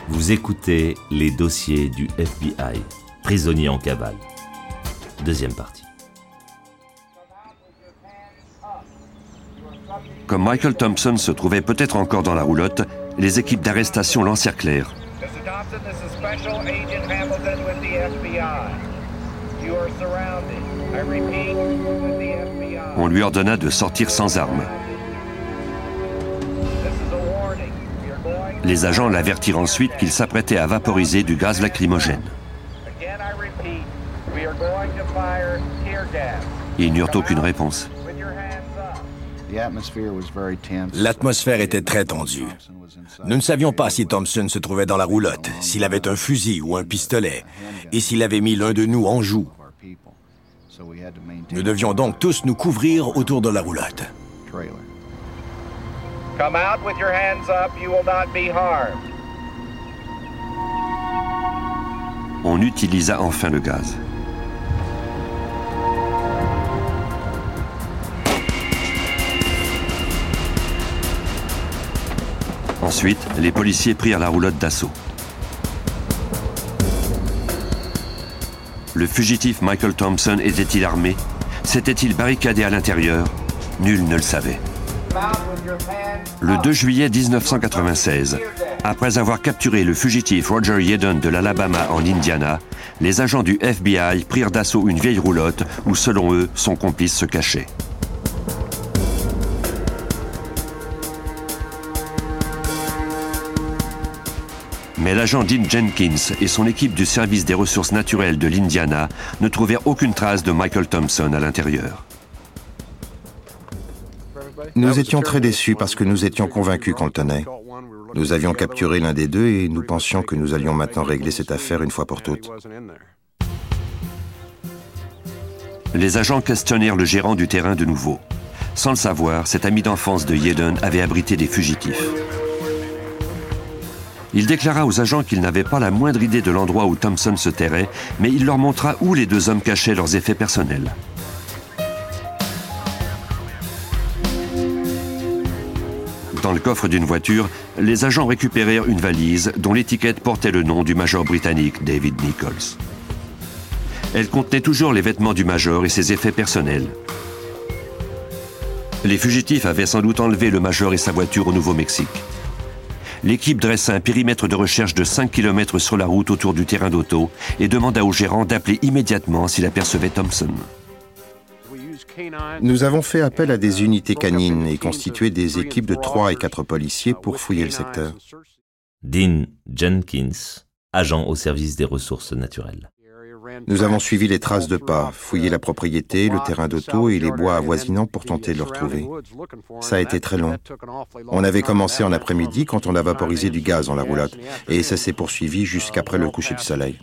Vous écoutez les dossiers du FBI, prisonnier en cavale. Deuxième partie. Comme Michael Thompson se trouvait peut-être encore dans la roulotte, les équipes d'arrestation l'encerclèrent. On lui ordonna de sortir sans armes. Les agents l'avertirent ensuite qu'il s'apprêtait à vaporiser du gaz lacrymogène. Ils n'eurent aucune réponse. L'atmosphère était très tendue. Nous ne savions pas si Thompson se trouvait dans la roulotte, s'il avait un fusil ou un pistolet, et s'il avait mis l'un de nous en joue. Nous devions donc tous nous couvrir autour de la roulotte. Come out with your hands up, you will not be harmed. On utilisa enfin le gaz. Ensuite, les policiers prirent la roulotte d'assaut. Le fugitif Michael Thompson était-il armé? S'était-il barricadé à l'intérieur? Nul ne le savait. Le 2 juillet 1996, après avoir capturé le fugitif Roger Yeadon de l'Alabama en Indiana, les agents du FBI prirent d'assaut une vieille roulotte où, selon eux, son complice se cachait. Mais l'agent Dean Jenkins et son équipe du service des ressources naturelles de l'Indiana ne trouvèrent aucune trace de Michael Thompson à l'intérieur. Nous étions très déçus parce que nous étions convaincus qu'on le tenait. Nous avions capturé l'un des deux et nous pensions que nous allions maintenant régler cette affaire une fois pour toutes. Les agents questionnèrent le gérant du terrain de nouveau. Sans le savoir, cet ami d'enfance de Yeadon avait abrité des fugitifs. Il déclara aux agents qu'il n'avait pas la moindre idée de l'endroit où Thompson se terrait, mais il leur montra où les deux hommes cachaient leurs effets personnels. Dans le coffre d'une voiture, les agents récupérèrent une valise dont l'étiquette portait le nom du major britannique David Nichols. Elle contenait toujours les vêtements du major et ses effets personnels. Les fugitifs avaient sans doute enlevé le major et sa voiture au Nouveau-Mexique. L'équipe dressa un périmètre de recherche de 5 km sur la route autour du terrain d'auto et demanda au gérant d'appeler immédiatement s'il apercevait Thompson. Nous avons fait appel à des unités canines et constitué des équipes de 3 et 4 policiers pour fouiller le secteur. Dean Jenkins, agent au service des ressources naturelles. Nous avons suivi les traces de pas, fouillé la propriété, le terrain d'auto et les bois avoisinants pour tenter de le retrouver. Ça a été très long. On avait commencé en après-midi quand on a vaporisé du gaz dans la roulotte et ça s'est poursuivi jusqu'après le coucher du soleil.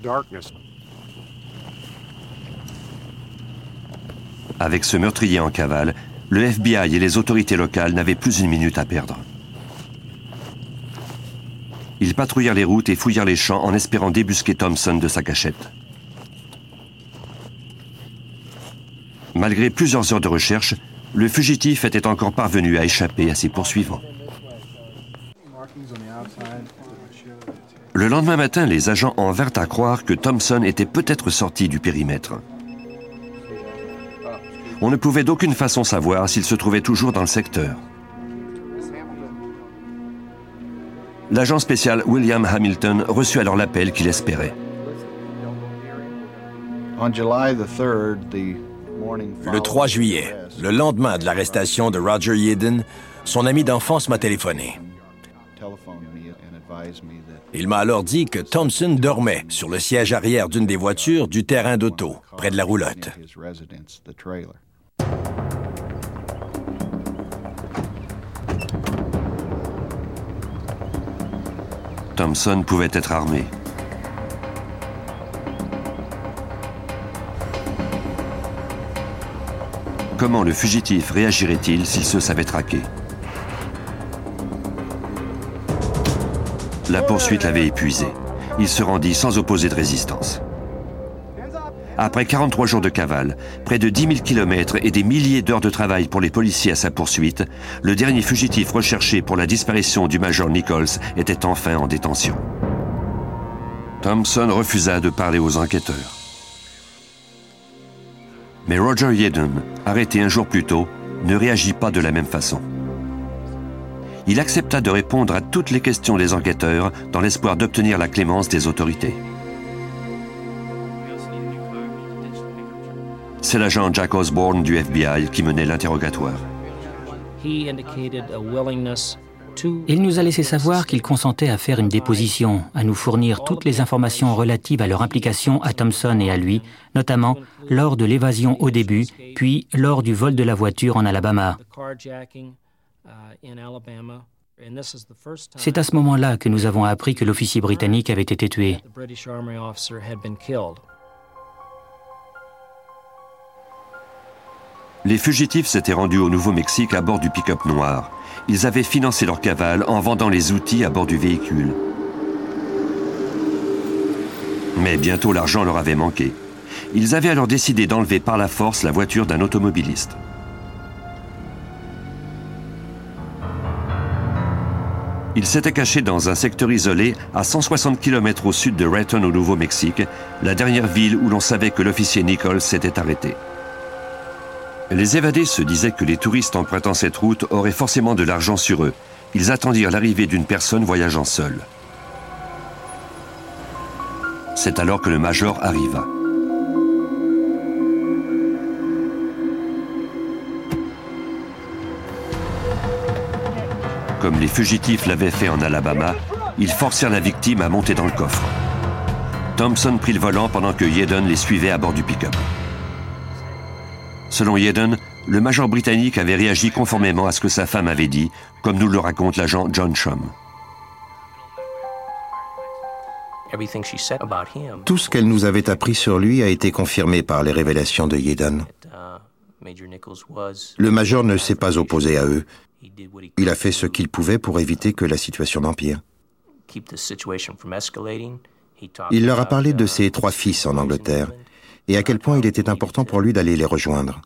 Avec ce meurtrier en cavale, le FBI et les autorités locales n'avaient plus une minute à perdre. Ils patrouillèrent les routes et fouillèrent les champs en espérant débusquer Thompson de sa cachette. Malgré plusieurs heures de recherche, le fugitif était encore parvenu à échapper à ses poursuivants. Le lendemain matin, les agents en vinrent à croire que Thompson était peut-être sorti du périmètre. On ne pouvait d'aucune façon savoir s'il se trouvait toujours dans le secteur. L'agent spécial William Hamilton reçut alors l'appel qu'il espérait. Le 3 juillet, le lendemain de l'arrestation de Roger Yeadon, son ami d'enfance m'a téléphoné. Il m'a alors dit que Thompson dormait sur le siège arrière d'une des voitures du terrain d'auto, près de la roulotte. Thompson pouvait être armé. Comment le fugitif réagirait-il s'il se savait traqué? La poursuite l'avait épuisé. Il se rendit sans opposer de résistance. Après 43 jours de cavale, près de 10 000 kilomètres et des milliers d'heures de travail pour les policiers à sa poursuite, le dernier fugitif recherché pour la disparition du major Nichols était enfin en détention. Thompson refusa de parler aux enquêteurs. Mais Roger Yeadon, arrêté un jour plus tôt, ne réagit pas de la même façon. Il accepta de répondre à toutes les questions des enquêteurs dans l'espoir d'obtenir la clémence des autorités. C'est l'agent Jack Osborne du FBI qui menait l'interrogatoire. Il nous a laissé savoir qu'il consentait à faire une déposition, à nous fournir toutes les informations relatives à leur implication à Thompson et à lui, notamment lors de l'évasion au début, puis lors du vol de la voiture en Alabama. C'est à ce moment-là que nous avons appris que l'officier britannique avait été tué. Les fugitifs s'étaient rendus au Nouveau-Mexique à bord du pick-up noir. Ils avaient financé leur cavale en vendant les outils à bord du véhicule. Mais bientôt l'argent leur avait manqué. Ils avaient alors décidé d'enlever par la force la voiture d'un automobiliste. Ils s'étaient cachés dans un secteur isolé à 160 km au sud de Renton au Nouveau-Mexique, la dernière ville où l'on savait que l'officier Nichols s'était arrêté. Les évadés se disaient que les touristes empruntant cette route auraient forcément de l'argent sur eux. Ils attendirent l'arrivée d'une personne voyageant seule. C'est alors que le major arriva. Comme les fugitifs l'avaient fait en Alabama, ils forcèrent la victime à monter dans le coffre. Thompson prit le volant pendant que Yeadon les suivait à bord du pick-up. Selon Yeadon, le major britannique avait réagi conformément à ce que sa femme avait dit, comme nous le raconte l'agent John Shum. Tout ce qu'elle nous avait appris sur lui a été confirmé par les révélations de Yeadon. Le major ne s'est pas opposé à eux. Il a fait ce qu'il pouvait pour éviter que la situation n'empire. Il leur a parlé de ses 3 fils en Angleterre et à quel point il était important pour lui d'aller les rejoindre.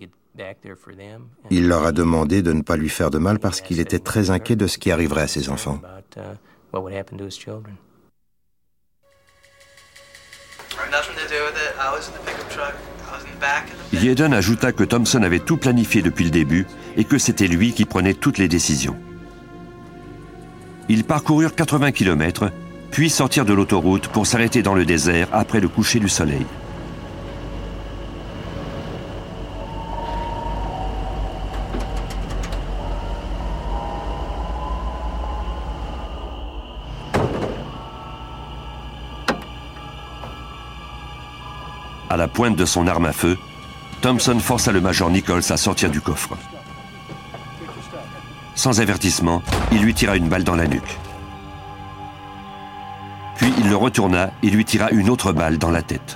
Il leur a demandé de ne pas lui faire de mal parce qu'il était très inquiet de ce qui arriverait à ses enfants. Yeadon ajouta que Thompson avait tout planifié depuis le début et que c'était lui qui prenait toutes les décisions. Ils parcoururent 80 km, puis sortirent de l'autoroute pour s'arrêter dans le désert après le coucher du soleil. À la pointe de son arme à feu, Thompson força le major Nichols à sortir du coffre. Sans avertissement, il lui tira une balle dans la nuque. Puis il le retourna et lui tira une autre balle dans la tête.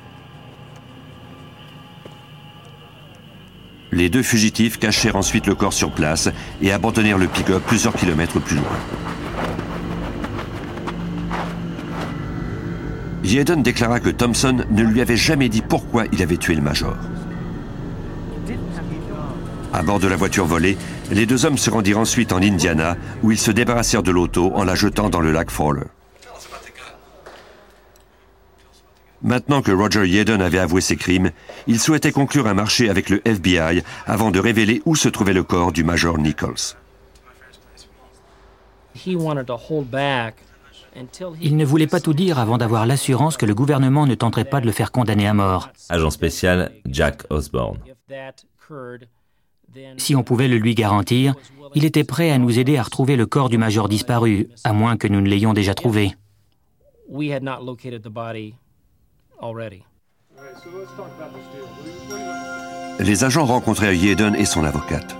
Les 2 fugitifs cachèrent ensuite le corps sur place et abandonnèrent le pick-up plusieurs kilomètres plus loin. Yeadon déclara que Thompson ne lui avait jamais dit pourquoi il avait tué le major. À bord de la voiture volée, les 2 hommes se rendirent ensuite en Indiana, où ils se débarrassèrent de l'auto en la jetant dans le lac Fowler. Maintenant que Roger Yeadon avait avoué ses crimes, il souhaitait conclure un marché avec le FBI avant de révéler où se trouvait le corps du major Nichols. Il ne voulait pas tout dire avant d'avoir l'assurance que le gouvernement ne tenterait pas de le faire condamner à mort. Agent spécial Jack Osborne. Si on pouvait le lui garantir, il était prêt à nous aider à retrouver le corps du major disparu, à moins que nous ne l'ayons déjà trouvé. Les agents rencontrèrent Yeadon et son avocate.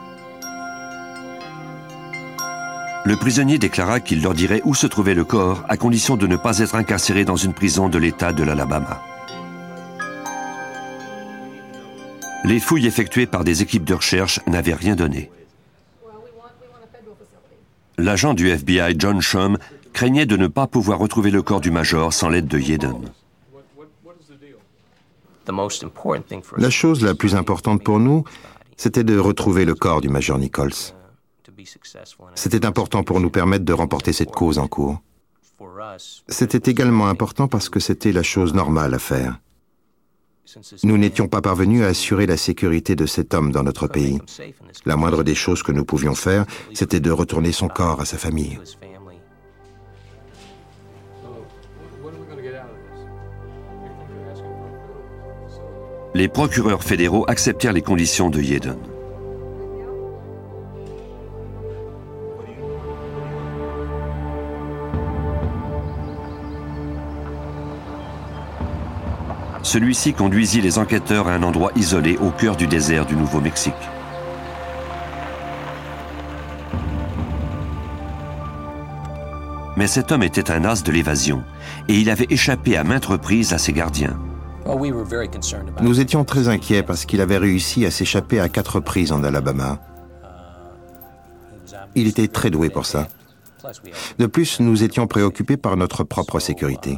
Le prisonnier déclara qu'il leur dirait où se trouvait le corps à condition de ne pas être incarcéré dans une prison de l'État de l'Alabama. Les fouilles effectuées par des équipes de recherche n'avaient rien donné. L'agent du FBI, John Shum, craignait de ne pas pouvoir retrouver le corps du major sans l'aide de Yeadon. La chose la plus importante pour nous, c'était de retrouver le corps du major Nichols. C'était important pour nous permettre de remporter cette cause en cours. C'était également important parce que c'était la chose normale à faire. Nous n'étions pas parvenus à assurer la sécurité de cet homme dans notre pays. La moindre des choses que nous pouvions faire, c'était de retourner son corps à sa famille. Les procureurs fédéraux acceptèrent les conditions de Yeadon. Celui-ci conduisit les enquêteurs à un endroit isolé au cœur du désert du Nouveau-Mexique. Mais cet homme était un as de l'évasion et il avait échappé à maintes reprises à ses gardiens. Nous étions très inquiets parce qu'il avait réussi à s'échapper à 4 reprises en Alabama. Il était très doué pour ça. De plus, nous étions préoccupés par notre propre sécurité.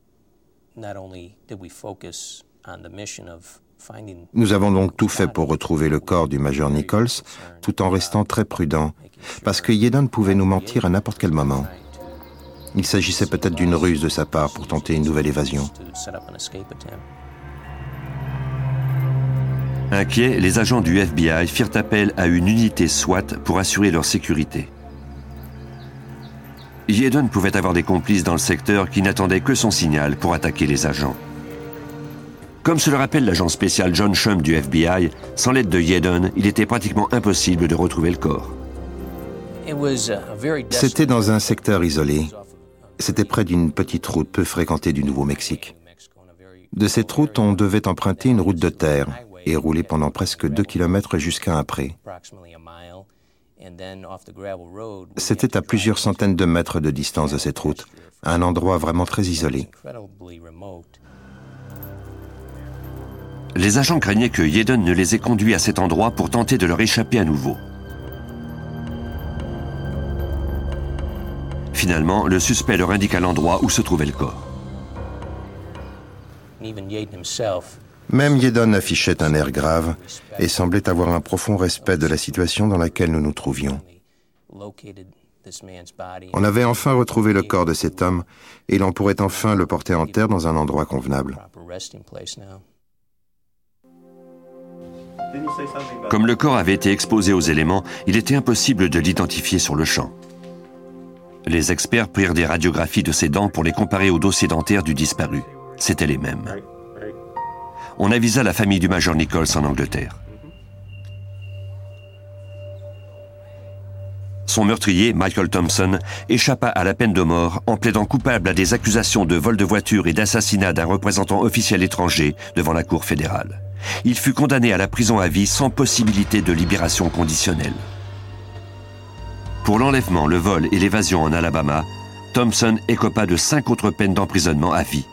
Nous avons donc tout fait pour retrouver le corps du major Nichols, tout en restant très prudents, parce que Yeadon pouvait nous mentir à n'importe quel moment. Il s'agissait peut-être d'une ruse de sa part pour tenter une nouvelle évasion. Inquiets, les agents du FBI firent appel à une unité SWAT pour assurer leur sécurité. Yeadon pouvait avoir des complices dans le secteur qui n'attendaient que son signal pour attaquer les agents. Comme se le rappelle l'agent spécial John Shum du FBI, sans l'aide de Yeadon, il était pratiquement impossible de retrouver le corps. C'était dans un secteur isolé. C'était près d'une petite route peu fréquentée du Nouveau-Mexique. De cette route, on devait emprunter une route de terre et rouler pendant presque 2 kilomètres jusqu'à un pré. C'était à plusieurs centaines de mètres de distance de cette route, un endroit vraiment très isolé. Les agents craignaient que Yeadon ne les ait conduits à cet endroit pour tenter de leur échapper à nouveau. Finalement, le suspect leur indiqua l'endroit où se trouvait le corps. Même Yeadon affichait un air grave et semblait avoir un profond respect de la situation dans laquelle nous nous trouvions. On avait enfin retrouvé le corps de cet homme et l'on pourrait enfin le porter en terre dans un endroit convenable. Comme le corps avait été exposé aux éléments, il était impossible de l'identifier sur le champ. Les experts prirent des radiographies de ses dents pour les comparer au dossier dentaire du disparu. C'étaient les mêmes. On avisa la famille du major Nichols en Angleterre. Son meurtrier, Michael Thompson, échappa à la peine de mort en plaidant coupable à des accusations de vol de voiture et d'assassinat d'un représentant officiel étranger devant la Cour fédérale. Il fut condamné à la prison à vie sans possibilité de libération conditionnelle. Pour l'enlèvement, le vol et l'évasion en Alabama, Thompson écopa de 5 autres peines d'emprisonnement à vie.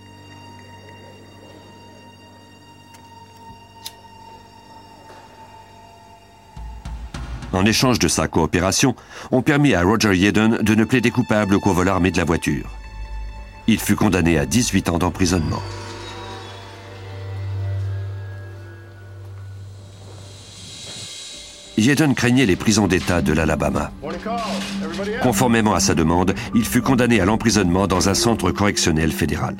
En échange de sa coopération, on permit à Roger Yeadon de ne plaider coupable qu'au vol armé de la voiture. Il fut condamné à 18 ans d'emprisonnement. Yeadon craignait les prisons d'État de l'Alabama. Conformément à sa demande, il fut condamné à l'emprisonnement dans un centre correctionnel fédéral.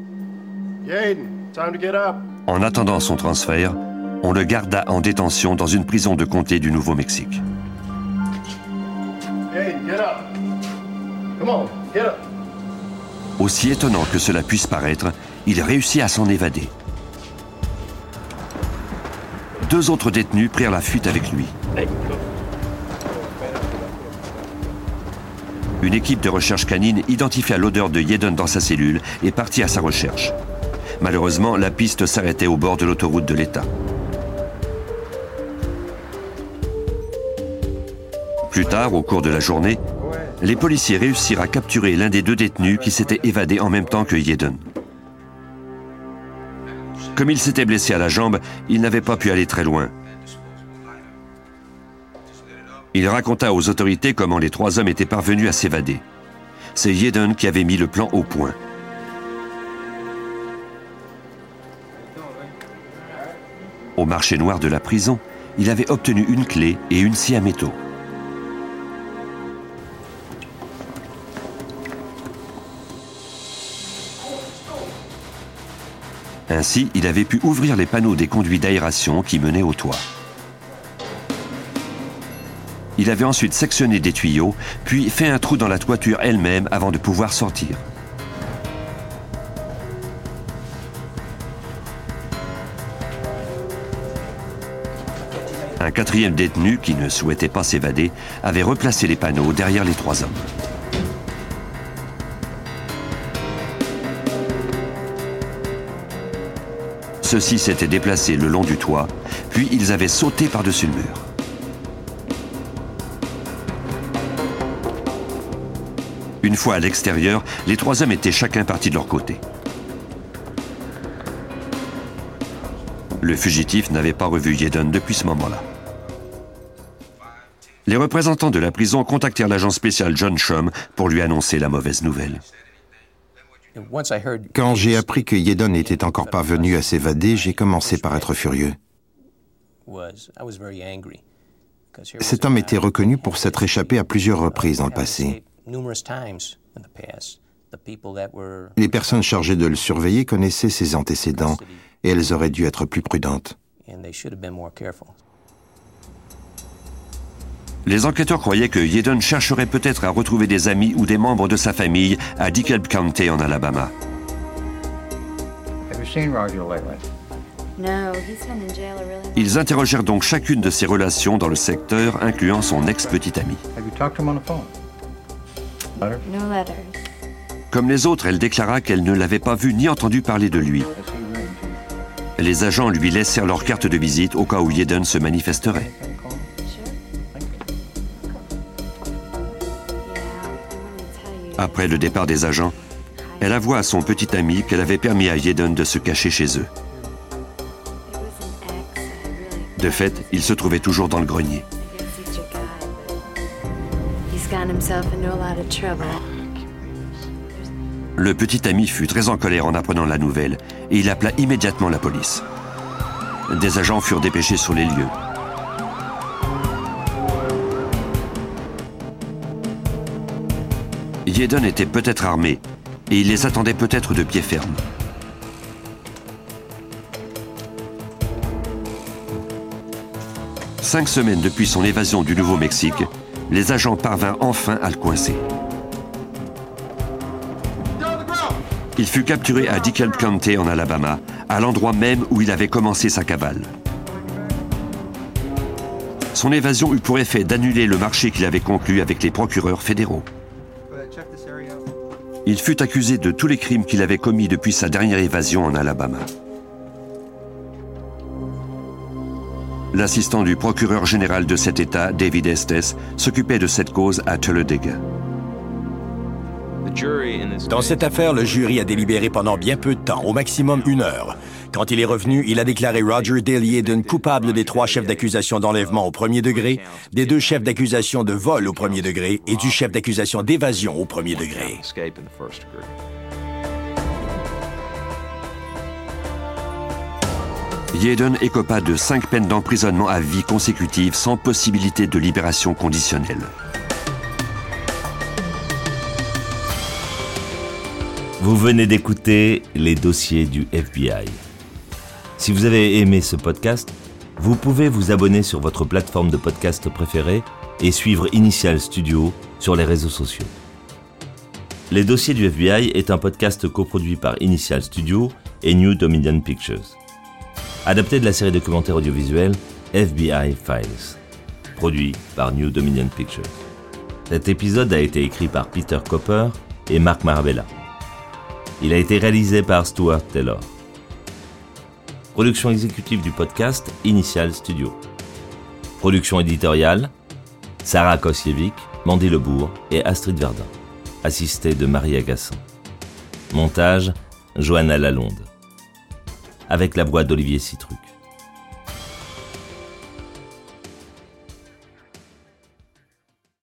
En attendant son transfert, on le garda en détention dans une prison de comté du Nouveau-Mexique. Aussi étonnant que cela puisse paraître, il réussit à s'en évader. 2 autres détenus prirent la fuite avec lui. Une équipe de recherche canine identifia l'odeur de Yeadon dans sa cellule et partit à sa recherche. Malheureusement, la piste s'arrêtait au bord de l'autoroute de l'État. Plus tard, au cours de la journée, les policiers réussirent à capturer l'un des 2 détenus qui s'était évadé en même temps que Yeadon. Comme il s'était blessé à la jambe, il n'avait pas pu aller très loin. Il raconta aux autorités comment les 3 hommes étaient parvenus à s'évader. C'est Yeadon qui avait mis le plan au point. au marché noir de la prison, il avait obtenu une clé et une scie à métaux. Ainsi, il avait pu ouvrir les panneaux des conduits d'aération qui menaient au toit. Il avait ensuite sectionné des tuyaux, puis fait un trou dans la toiture elle-même avant de pouvoir sortir. Un quatrième détenu, qui ne souhaitait pas s'évader, avait replacé les panneaux derrière les 3 hommes. Ceux-ci s'étaient déplacés le long du toit, puis ils avaient sauté par-dessus le mur. Une fois à l'extérieur, les 3 hommes étaient chacun partis de leur côté. Le fugitif n'avait pas revu Yeadon depuis ce moment-là. Les représentants de la prison contactèrent l'agent spécial John Shum pour lui annoncer la mauvaise nouvelle. Quand j'ai appris que Yeadon n'était encore parvenu à s'évader, j'ai commencé par être furieux. Cet homme était reconnu pour s'être échappé à plusieurs reprises dans le passé. Les personnes chargées de le surveiller connaissaient ses antécédents et elles auraient dû être plus prudentes. Les enquêteurs croyaient que Yeadon chercherait peut-être à retrouver des amis ou des membres de sa famille à DeKalb County en Alabama. Ils interrogèrent donc chacune de ses relations dans le secteur, incluant son ex-petite amie. Comme les autres, elle déclara qu'elle ne l'avait pas vu ni entendu parler de lui. Les agents lui laissèrent leur carte de visite au cas où Yeadon se manifesterait. Après le départ des agents, elle avoua à son petit ami qu'elle avait permis à Yeadon de se cacher chez eux. De fait, il se trouvait toujours dans le grenier. Le petit ami fut très en colère en apprenant la nouvelle et il appela immédiatement la police. Des agents furent dépêchés sur les lieux. Yeadon était peut-être armé et il les attendait peut-être de pied ferme. Cinq semaines depuis son évasion du Nouveau-Mexique, les agents parvinrent enfin à le coincer. Il fut capturé à DeKalb County en Alabama, à l'endroit même où il avait commencé sa cavale. Son évasion eut pour effet d'annuler le marché qu'il avait conclu avec les procureurs fédéraux. Il fut accusé de tous les crimes qu'il avait commis depuis sa dernière évasion en Alabama. L'assistant du procureur général de cet État, David Estes, s'occupait de cette cause à Talladega. Dans cette affaire, le jury a délibéré pendant bien peu de temps, au maximum 1 heure. Quand il est revenu, il a déclaré Roger Dale Yeadon coupable des 3 chefs d'accusation d'enlèvement au 1er degré, des 2 chefs d'accusation de vol au 1er degré et du chef d'accusation d'évasion au 1er degré. Yeadon écopa de 5 peines d'emprisonnement à vie consécutives sans possibilité de libération conditionnelle. Vous venez d'écouter les dossiers du FBI. Si vous avez aimé ce podcast, vous pouvez vous abonner sur votre plateforme de podcast préférée et suivre Initial Studio sur les réseaux sociaux. Les dossiers du FBI est un podcast coproduit par Initial Studio et New Dominion Pictures. Adapté de la série documentaire audiovisuelle FBI Files, produit par New Dominion Pictures. Cet épisode a été écrit par Peter Cooper et Mark Marabella. Il a été réalisé par Stuart Taylor. Production exécutive du podcast, Initial Studio. Production éditoriale, Sarah Kosievic, Mandy Lebourg et Astrid Verdun. Assistée de Marie Agassan. Montage, Johanna Lalonde. Avec la voix d'Olivier Citruc.